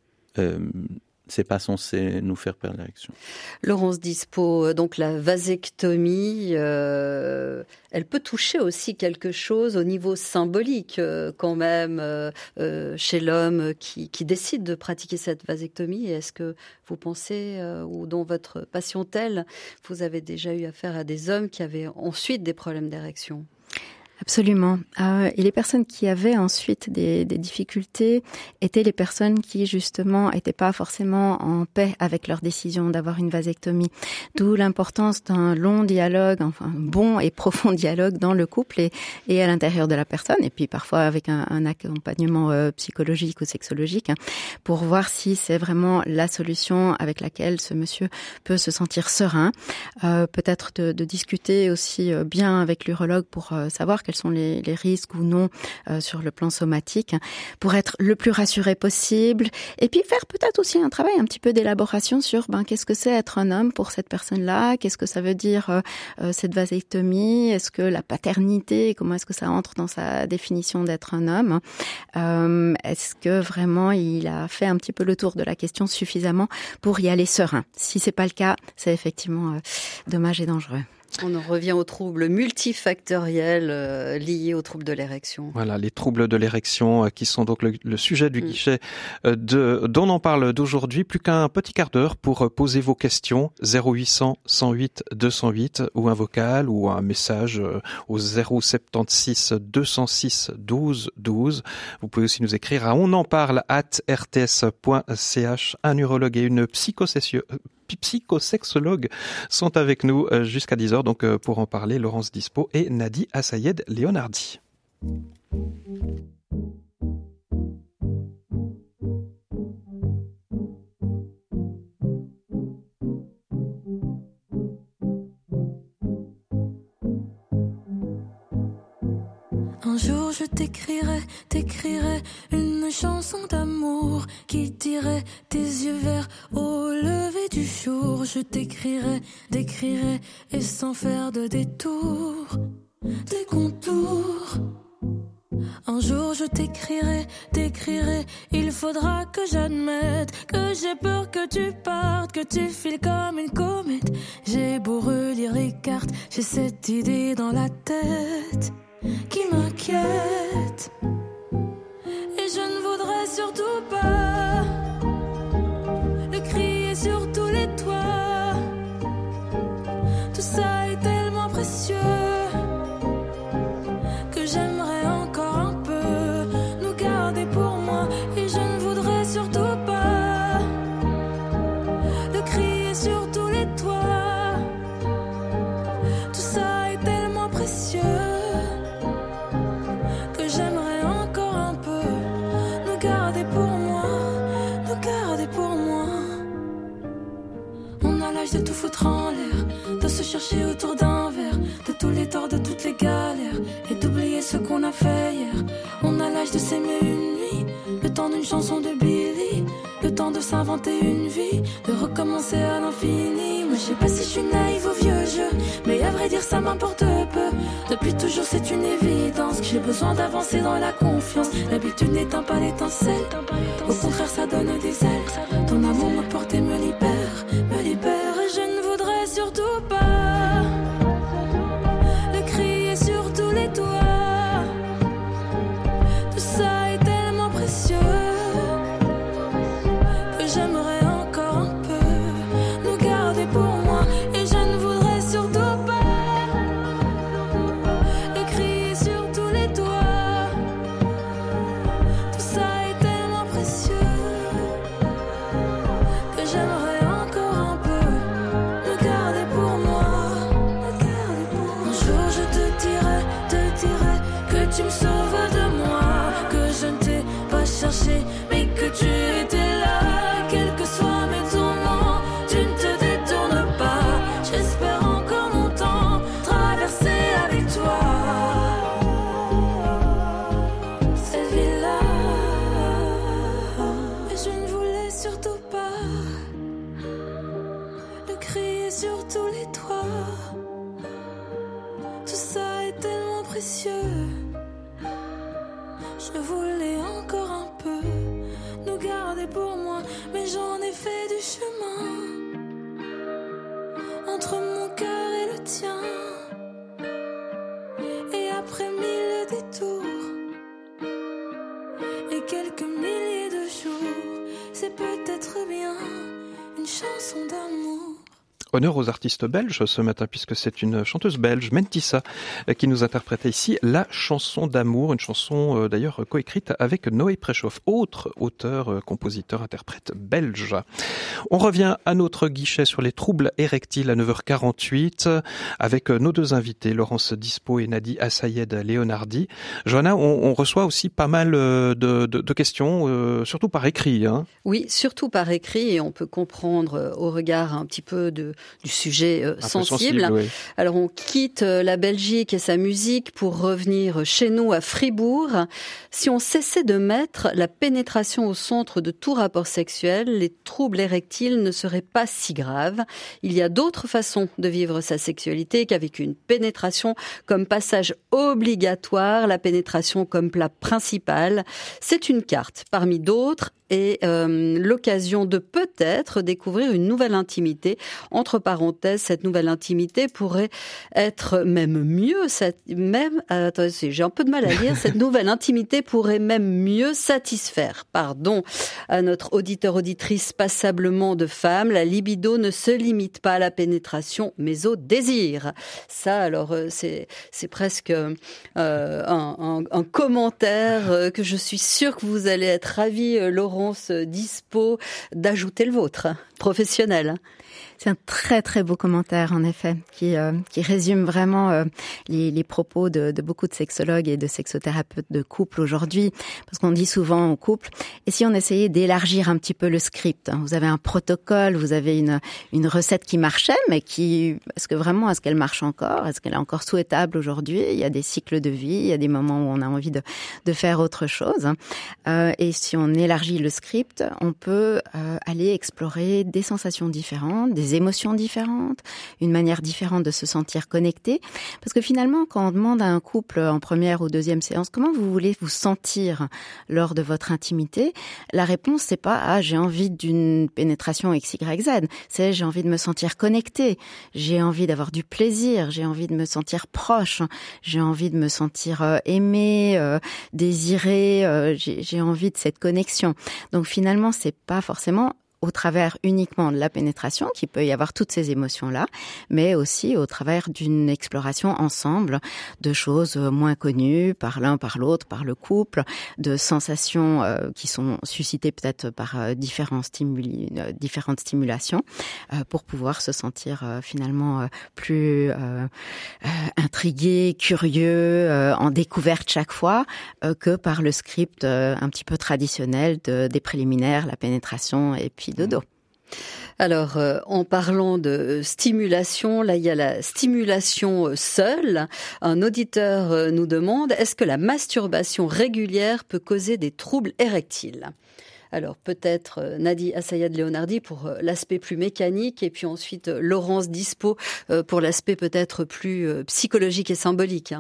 C'est pas censé nous faire perdre l'érection. Laurence Dispo, donc la vasectomie, elle peut toucher aussi quelque chose au niveau symbolique quand même chez l'homme qui décide de pratiquer cette vasectomie. Est-ce que vous pensez, ou dans votre patientèle, vous avez déjà eu affaire à des hommes qui avaient ensuite des problèmes d'érection ? Absolument. Et les personnes qui avaient ensuite des difficultés étaient les personnes qui, justement, n'étaient pas forcément en paix avec leur décision d'avoir une vasectomie. D'où l'importance d'un long dialogue, enfin, un bon et profond dialogue dans le couple et à l'intérieur de la personne, et puis parfois avec un accompagnement psychologique ou sexologique, pour voir si c'est vraiment la solution avec laquelle ce monsieur peut se sentir serein. Peut-être de discuter aussi bien avec l'urologue pour savoir quels sont les risques ou non sur le plan somatique, pour être le plus rassuré possible, et puis faire peut-être aussi un travail un petit peu d'élaboration sur qu'est-ce que c'est être un homme pour cette personne-là, qu'est-ce que ça veut dire cette vasectomie, est-ce que la paternité, comment est-ce que ça entre dans sa définition d'être un homme, est-ce que vraiment il a fait un petit peu le tour de la question suffisamment pour y aller serein. Si c'est pas le cas, c'est effectivement dommage et dangereux. On en revient aux troubles multifactoriels liés aux troubles de l'érection. Voilà, les troubles de l'érection qui sont donc le sujet du guichet dont on parle d'aujourd'hui. Plus qu'un petit quart d'heure pour poser vos questions. 0800 108 208 ou un vocal ou un message au 076 206 12 12. Vous pouvez aussi nous écrire à onenparle@rts.ch. Un urologue et une psychosexologues sont avec nous jusqu'à 10h, donc pour en parler, Laurence Dispo et Nadi Assayed Leonardi. Un jour je t'écrirai une chanson d'amour qui dirait tes yeux verts au lever du jour. Je t'écrirai et sans faire de détour, des contours. Un jour je t'écrirai, il faudra que j'admette que j'ai peur que tu partes, que tu files comme une comète. J'ai beau relire les cartes, j'ai cette idée dans la tête qui m'inquiète. Et je ne voudrais surtout pas le crier sur tous les toits. Tout ça est tellement précieux que j'aimerais encore un peu nous garder pour moi. Et je ne voudrais surtout pas le crier sur tous les toits. Tout ça est tellement précieux que j'aimerais encore un peu nous garder pour moi, nous garder pour moi. On a l'âge de tout foutre en l'air, de se chercher autour d'un verre, de tous les torts, de toutes les galères, et d'oublier ce qu'on a fait hier. On a l'âge de s'aimer une nuit, le temps d'une une chanson de Billy. Le temps de s'inventer une vie, de recommencer à l'infini. Moi je sais pas si je suis naïve au vieux jeu, mais à vrai dire ça m'importe peu. Depuis toujours c'est une évidence que j'ai besoin d'avancer dans la confiance. L'habitude n'éteint pas l'étincelle, au contraire ça donne des ailes. Ton amour me porte et me libère, me libère. Et je ne voudrais surtout pas le crier sur tous les toits. Tout ça est tellement précieux que j'aimerais encore un peu nous garder pour moi. Et je ne voudrais surtout pas le crier sur tous les toits. Tout ça est tellement précieux que j'aimerais encore un peu nous garder pour moi. Un jour je te dirai que tu me sauves de moi, que je ne t'ai pas cherché mais que tu étais là. Quels que soient mes tourments, tu ne te détournes pas. J'espère encore longtemps traverser avec toi cette ville-là. Mais je ne voulais surtout pas le crier sur tous les toits. Tout ça est tellement précieux. Je voulais encore un peu nous garder pour moi, mais j'en ai fait du chemin entre mon cœur et le tien. Et après 1000 détours et quelques milliers de jours, c'est peut-être bien une chanson d'amour. Honneur aux artistes belges ce matin, puisque c'est une chanteuse belge, Mentissa, qui nous interprétait ici la chanson d'amour, une chanson d'ailleurs coécrite avec Noé Préchoff, autre auteur, compositeur, interprète belge. On revient à notre guichet sur les troubles érectiles à 9h48 avec nos deux invités, Laurence Dispo et Nadi Assayed Leonardi. Johanna, on reçoit aussi pas mal de questions, surtout par écrit. Hein. Oui, surtout par écrit, et on peut comprendre au regard un petit peu du sujet sensible. Oui. Alors on quitte la Belgique et sa musique pour revenir chez nous à Fribourg. Si on cessait de mettre la pénétration au centre de tout rapport sexuel, les troubles érectiles ne seraient pas si graves. Il y a d'autres façons de vivre sa sexualité qu'avec une pénétration comme passage obligatoire, la pénétration comme plat principal. C'est une carte parmi d'autres et l'occasion de peut-être découvrir une nouvelle intimité. Entre parenthèses, cette nouvelle intimité pourrait être même mieux, attendez, j'ai un peu de mal à lire, cette nouvelle intimité pourrait même mieux satisfaire, à notre auditeur-auditrice passablement de femme. La libido ne se limite pas à la pénétration, mais au désir. Ça, alors, c'est presque un commentaire que je suis sûre que vous allez être ravis, Laurence Dispo, d'ajouter le vôtre, professionnel. C'est un très très beau commentaire en effet qui résume vraiment les propos de beaucoup de sexologues et de sexothérapeutes de couple aujourd'hui, parce qu'on dit souvent au couple, et si on essayait d'élargir un petit peu le script, vous avez un protocole, vous avez une recette qui marchait, mais est-ce qu'elle marche encore, est-ce qu'elle est encore souhaitable aujourd'hui? Il y a des cycles de vie, il y a des moments où on a envie de faire autre chose, et si on élargit le script, on peut aller explorer des sensations différentes, des émotions différentes, une manière différente de se sentir connecté. Parce que finalement, quand on demande à un couple en première ou deuxième séance, comment vous voulez vous sentir lors de votre intimité, la réponse, c'est pas « j'ai envie d'une pénétration XYZ », c'est « j'ai envie de me sentir connecté, j'ai envie d'avoir du plaisir, j'ai envie de me sentir proche, j'ai envie de me sentir aimé, désiré, j'ai envie de cette connexion ». Donc finalement, c'est pas forcément au travers uniquement de la pénétration, qui peut y avoir toutes ces émotions-là, mais aussi au travers d'une exploration ensemble de choses moins connues par l'un, par l'autre, par le couple, de sensations qui sont suscitées peut-être par différentes stimulations, pour pouvoir se sentir finalement plus intrigué, curieux, en découverte chaque fois, que par le script un petit peu traditionnel des préliminaires, la pénétration et puis dodo. Alors, en parlant de stimulation, là, il y a la stimulation seule. Un auditeur nous demande, est-ce que la masturbation régulière peut causer des troubles érectiles ? Alors, peut-être Nadi Assayad-Leonardi pour l'aspect plus mécanique et puis ensuite Laurence Dispo pour l'aspect peut-être plus psychologique et symbolique.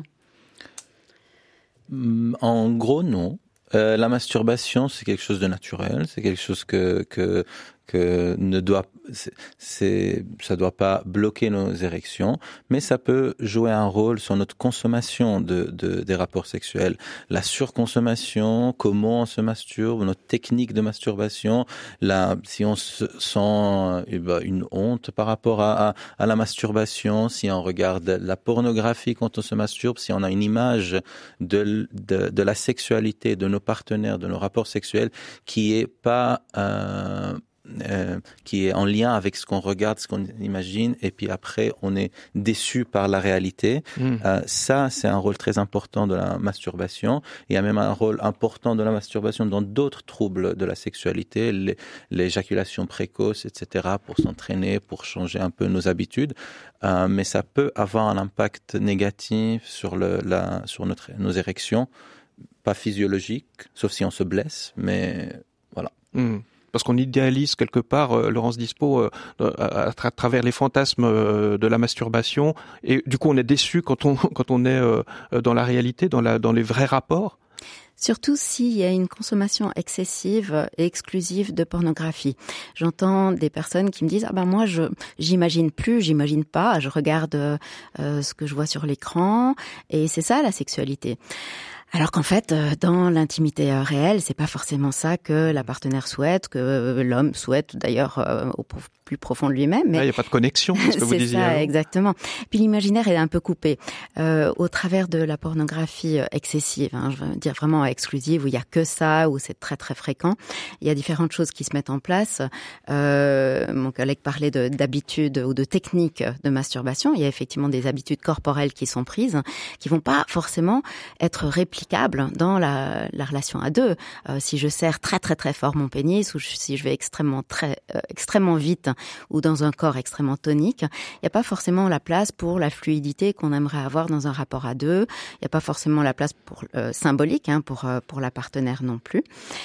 En gros, non. La masturbation, c'est quelque chose de naturel, c'est quelque chose que ne doit, ça doit pas bloquer nos érections, mais ça peut jouer un rôle sur notre consommation des rapports sexuels. La surconsommation, comment on se masturbe, notre technique de masturbation, si on se sent une honte par rapport à la masturbation, si on regarde la pornographie quand on se masturbe, si on a une image de la sexualité, de nos partenaires, de nos rapports sexuels qui est pas qui est en lien avec ce qu'on regarde, ce qu'on imagine, et puis après on est déçu par la réalité. Ça, c'est un rôle très important de la masturbation. Il y a même un rôle important de la masturbation dans d'autres troubles de la sexualité, l'éjaculation précoce, etc., pour s'entraîner, pour changer un peu nos habitudes. Mais ça peut avoir un impact négatif sur nos érections, pas physiologique, sauf si on se blesse, mais voilà. Parce qu'on idéalise quelque part, Laurence Dispo, à travers les fantasmes de la masturbation, et du coup on est déçu quand on est dans la réalité, dans les vrais rapports. Surtout s'il y a une consommation excessive et exclusive de pornographie. J'entends des personnes qui me disent moi j'imagine pas, je regarde ce que je vois sur l'écran et c'est ça la sexualité. Alors qu'en fait, dans l'intimité réelle, c'est pas forcément ça que la partenaire souhaite, que l'homme souhaite d'ailleurs au plus profond de lui-même. Mais il n'y a pas de connexion, c'est ce que vous disiez. C'est ça, exactement. Puis l'imaginaire est un peu coupé au travers de la pornographie excessive, je veux dire vraiment exclusive, où il y a que ça, où c'est très très fréquent. Il y a différentes choses qui se mettent en place. Mon collègue parlait d'habitudes ou de techniques de masturbation. Il y a effectivement des habitudes corporelles qui sont prises, qui vont pas forcément être répliquées dans la relation à deux. Si je serre très très très fort mon pénis ou si je vais extrêmement vite ou dans un corps extrêmement tonique, il n'y a pas forcément la place pour la fluidité qu'on aimerait avoir dans un rapport à deux. Il n'y a pas forcément la place pour symbolique pour la partenaire non plus.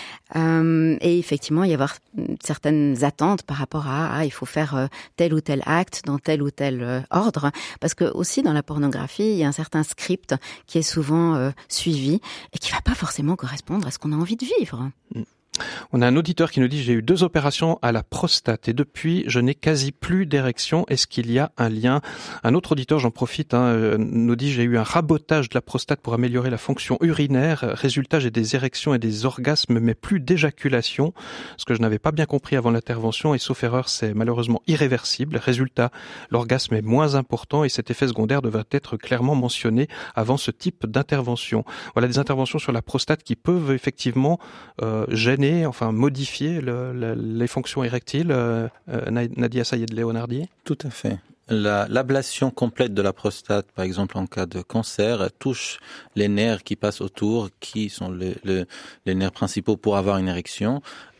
Et effectivement, il y avoir certaines attentes par rapport à il faut faire tel ou tel acte dans tel ou tel ordre, parce que aussi dans la pornographie, il y a un certain script qui est souvent suivi et qui va pas forcément correspondre à ce qu'on a envie de vivre. On a un auditeur qui nous dit « J'ai eu 2 opérations à la prostate et depuis, je n'ai quasi plus d'érection. Est-ce qu'il y a un lien ?» Un autre auditeur, j'en profite, nous dit « J'ai eu un rabotage de la prostate pour améliorer la fonction urinaire. Résultat, j'ai des érections et des orgasmes, mais plus d'éjaculation. Ce que je n'avais pas bien compris avant l'intervention et sauf erreur, c'est malheureusement irréversible. Résultat, l'orgasme est moins important et cet effet secondaire devrait être clairement mentionné avant ce type d'intervention. » Voilà des interventions sur la prostate qui peuvent effectivement gêner, enfin modifier les fonctions érectiles. Nadi Assayad-Leonardi. Tout à fait. L'ablation complète de la prostate, par exemple en cas de cancer, touche les nerfs qui passent autour, qui sont les nerfs principaux pour avoir une érection.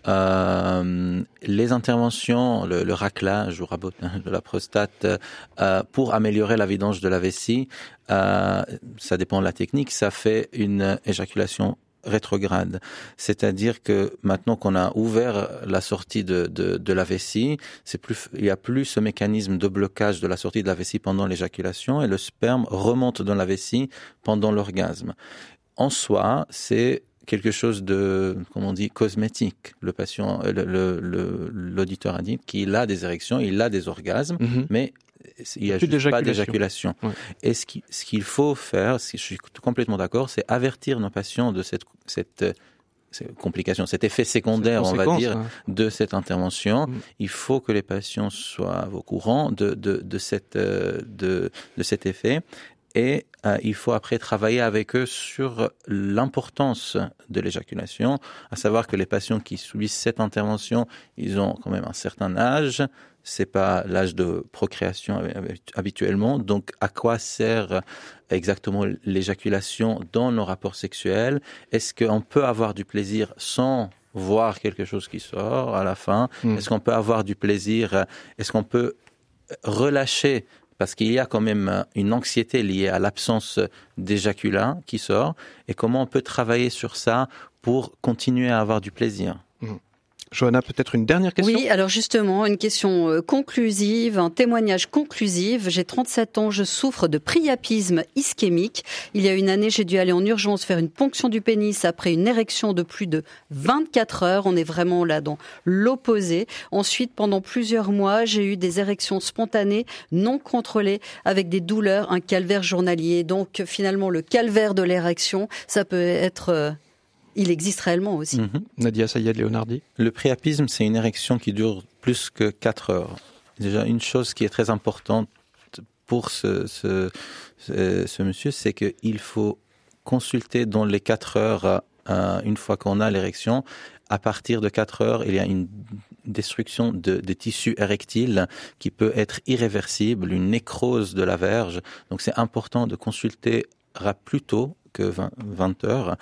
Les interventions, le raclage ou rabotage de la prostate pour améliorer la vidange de la vessie, ça dépend de la technique, ça fait une éjaculation rétrograde. C'est-à-dire que maintenant qu'on a ouvert la sortie de la vessie, il n'y a plus ce mécanisme de blocage de la sortie de la vessie pendant l'éjaculation et le sperme remonte dans la vessie pendant l'orgasme. En soi, c'est quelque chose de, comme on dit, cosmétique. Le patient, l'auditeur a dit qu'il a des érections, il a des orgasmes, mais il n'y a juste pas d'éjaculation. Ouais. Et ce qu'il faut faire, je suis complètement d'accord, c'est avertir nos patients de cette complication, cet effet secondaire, on va dire, de cette intervention. Il faut que les patients soient au courant de cet effet. Et il faut après travailler avec eux sur l'importance de l'éjaculation, à savoir que les patients qui subissent cette intervention, ils ont quand même un certain âge, c'est pas l'âge de procréation habituellement, donc à quoi sert exactement l'éjaculation dans nos rapports sexuels? Est-ce qu'on peut avoir du plaisir sans voir quelque chose qui sort à la fin? Est-ce qu'on peut avoir du plaisir? Est-ce qu'on peut relâcher? Parce qu'il y a quand même une anxiété liée à l'absence d'éjaculat qui sort. Et comment on peut travailler sur ça pour continuer à avoir du plaisir? Johanna, peut-être une dernière question? Oui, alors justement, une question conclusive, un témoignage conclusif. J'ai 37 ans, je souffre de priapisme ischémique. Il y a une année, j'ai dû aller en urgence faire une ponction du pénis après une érection de plus de 24 heures. On est vraiment là dans l'opposé. Ensuite, pendant plusieurs mois, j'ai eu des érections spontanées, non contrôlées, avec des douleurs, un calvaire journalier. Donc finalement, le calvaire de l'érection, ça peut être... il existe réellement aussi. Nadia Sayed Leonardi. Le priapisme, c'est une érection qui dure plus que 4 heures. Déjà, une chose qui est très importante pour ce monsieur, c'est qu'il faut consulter dans les 4 heures, une fois qu'on a l'érection. À partir de 4 heures, il y a une destruction des tissus érectiles qui peut être irréversible, une nécrose de la verge. Donc, c'est important de consulter plus tôt que 20 heures,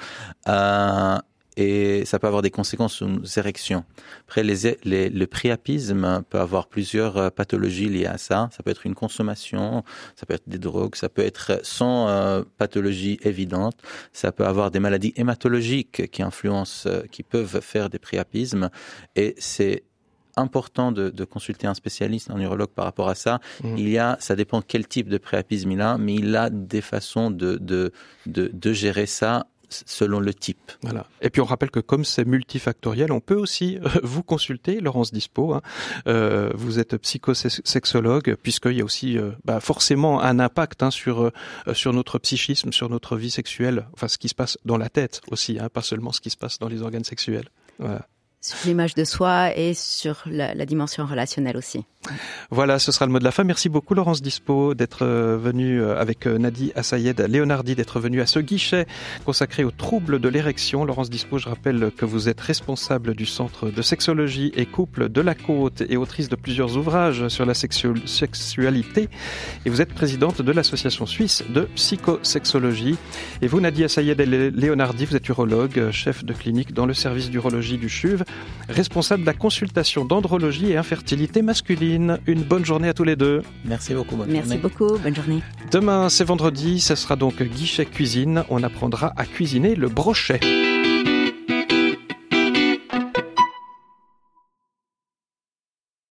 et ça peut avoir des conséquences sur nos érections. Après, le priapisme peut avoir plusieurs pathologies liées à ça. Ça peut être une consommation, ça peut être des drogues, ça peut être sans pathologie évidente. Ça peut avoir des maladies hématologiques qui influencent, qui peuvent faire des priapismes, et c'est important de consulter un spécialiste, un neurologue par rapport à ça. Ça dépend quel type de priapisme il a, mais il a des façons de gérer ça selon le type. Voilà. Et puis on rappelle que comme c'est multifactoriel, on peut aussi vous consulter, Laurence Dispo. Vous êtes psychosexologue, puisqu'il y a aussi forcément un impact sur notre psychisme, sur notre vie sexuelle, enfin ce qui se passe dans la tête aussi, pas seulement ce qui se passe dans les organes sexuels. Voilà. Sur l'image de soi et sur la dimension relationnelle aussi. Voilà, ce sera le mot de la fin. Merci beaucoup Laurence Dispo d'être venue avec Nadi Assayed Leonardi, d'être venue à ce guichet consacré aux troubles de l'érection. Laurence Dispo, je rappelle que vous êtes responsable du Centre de sexologie et couple de la Côte et autrice de plusieurs ouvrages sur la sexualité. Et vous êtes présidente de l'Association suisse de psychosexologie. Et vous, Nadi Assayed Leonardi, vous êtes urologue, chef de clinique dans le service d'urologie du CHUV, responsable de la consultation d'andrologie et infertilité masculine. Une bonne journée à tous les deux. Merci beaucoup. Merci beaucoup. Bonne journée. Demain, c'est vendredi. Ce sera donc guichet cuisine. On apprendra à cuisiner le brochet.